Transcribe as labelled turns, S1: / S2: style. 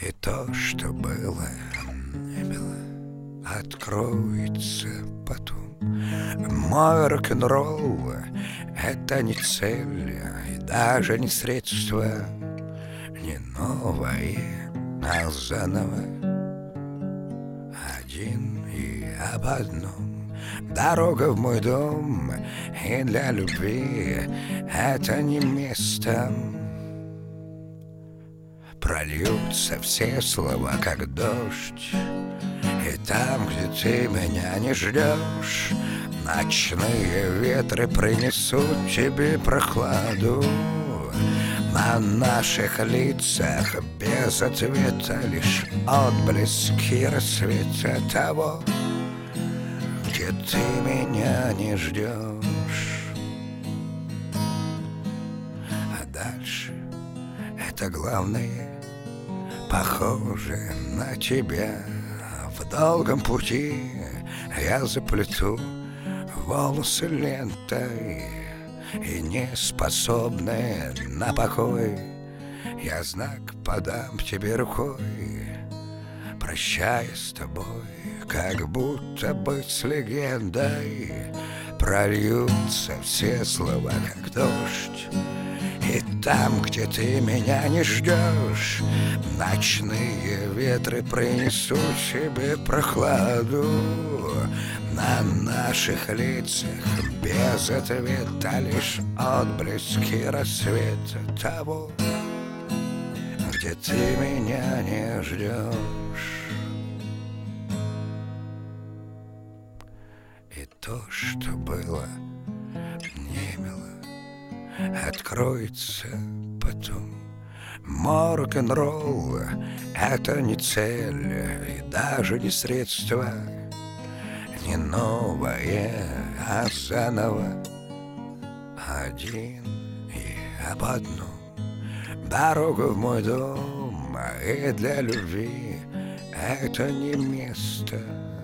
S1: И то, что было, не было, откроется потом. Мой рок-н-ролл — это не цель и даже не средство, не новое, а заново. Один и об одном. Дорога в мой дом, и для любви это не место. Прольются все слова, как дождь, и там, где ты меня не ждешь, ночные ветры принесут тебе прохладу. На наших лицах без ответа лишь отблески рассвета того, где ты меня не ждешь. А дальше это главное, похоже на тебя. В долгом пути я заплету волосы лентой, и не способная на покой я знак подам тебе рукой, прощаясь с тобой, как будто быть с легендой. Прольются все слова, как дождь, и там, где ты меня не ждешь, ночные ветры принесут тебе прохладу. На наших лицах без ответа лишь отблески рассвета того, где ты меня не ждешь. И то, что было, не мило, откроется потом. Мой рок-н-ролл — это не цель и даже не средство, не новое, а заново. Один и об одном. Дорога в мой дом, и для любви это не место.